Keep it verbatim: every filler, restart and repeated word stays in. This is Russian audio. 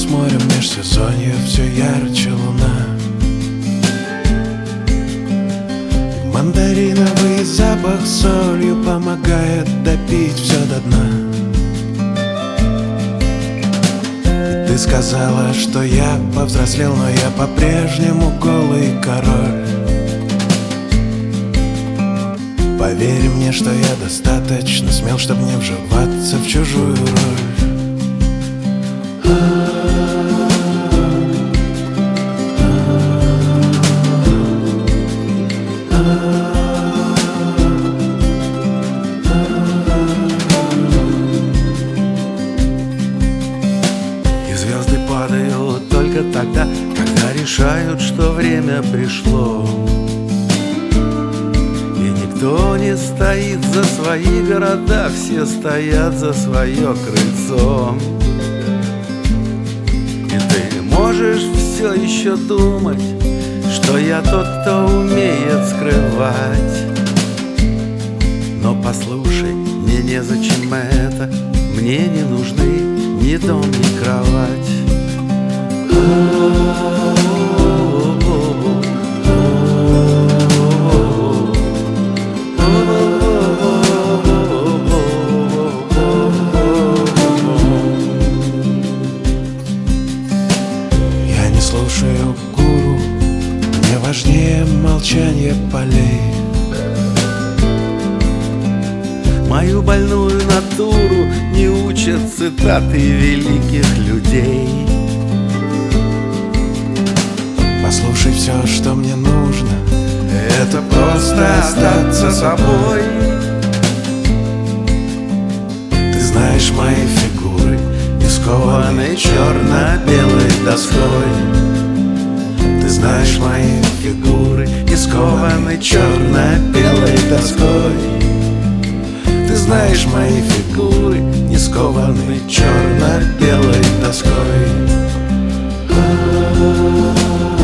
морем межсезонья все ярче луна. Мандариновый запах солью помогает допить все до дна. И ты сказала, что я повзрослел, но я по-прежнему голый король. Поверь мне, что я достаточно смел, чтобы не вживаться в чужую роль. И звезды падают только тогда, когда решают, что время пришло. Никто не стоит за свои города, все стоят за свое крыльцо. И ты можешь все еще думать, что я тот, кто умеет скрывать. Но послушай, мне незачем это, мне не нужны ни дом, ни кровать. Слушаю гуру, мне важнее молчание полей. Мою больную натуру не учат цитаты великих людей. Послушай, все, что мне нужно, это просто остаться собой. Ты знаешь мои фигуры, искованные черно-белой доской. Ты знаешь мои фигуры, искованные черно-белой доской. Ты знаешь мои фигуры, не скованные черно-белой доской.